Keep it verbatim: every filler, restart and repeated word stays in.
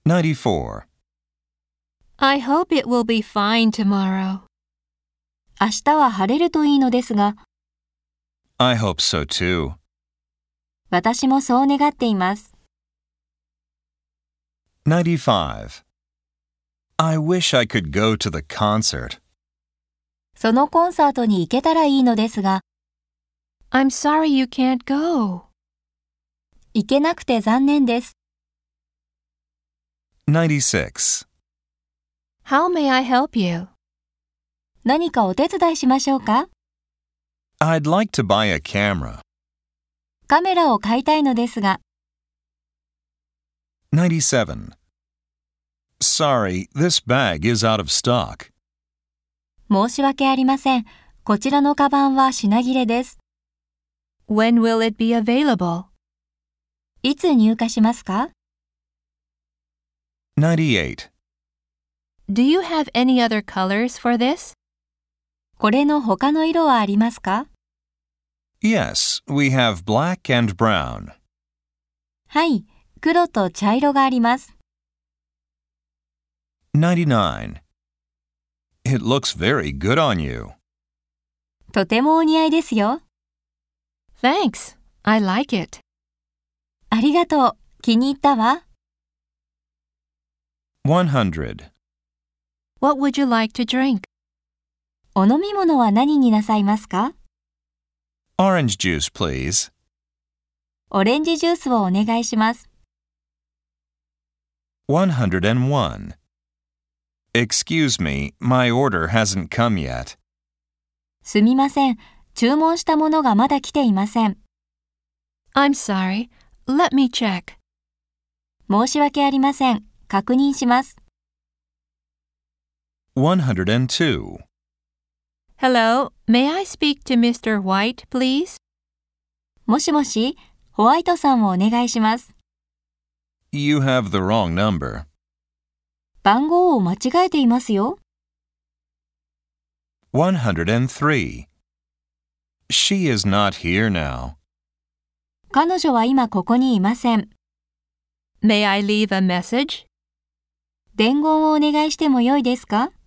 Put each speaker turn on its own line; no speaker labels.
ninety-four.
I hope it will be fine tomorrow. 明日は晴れるといいのですが、
I hope so too.
私もそう願っています。
ninety-five. I wish I could go to the concert.
そのコンサートに行けたらいいのですが、I'm sorry you can't go. 行けなくて残念です。
ninety-six.
How may I help you? 何かお手伝いしましょうか？
I'd like to buy a camera.
カメラを買いたいのですが、
ninety-seven. Sorry, this bag is out of stock.
申し訳ありません。こちらのカバンは品切れです。When will it be available? いつ入荷しますか？
ninety-eight.
Do you have any other colors for this? これの他の色はありますか？
Yes, we have black and brown.
はい、黒と茶色があります。
ninety-nine. It looks very good on you.
とてもお似合いですよ。Thanks, I like it. ありがとう、気に入ったわ。
one hundred.
What would you like to drink? お飲み物は何になさいますか？
Orange juice, please.
オレンジジュースをお願いします。
one hundred one. Excuse me, my order hasn't come yet.
すみません、注文したものがまだ来ていません。I'm sorry, let me check. 申し訳ありません、確認します。
one hundred two.
Hello, may I speak to Mister White, please? もしもし、ホワイトさんをお願いします。
You have the wrong number.
番号を間違えていますよ。
one hundred three. She is not here now.
彼女は今ここにいません。May I leave a message? 伝言をお願いしてもよいですか？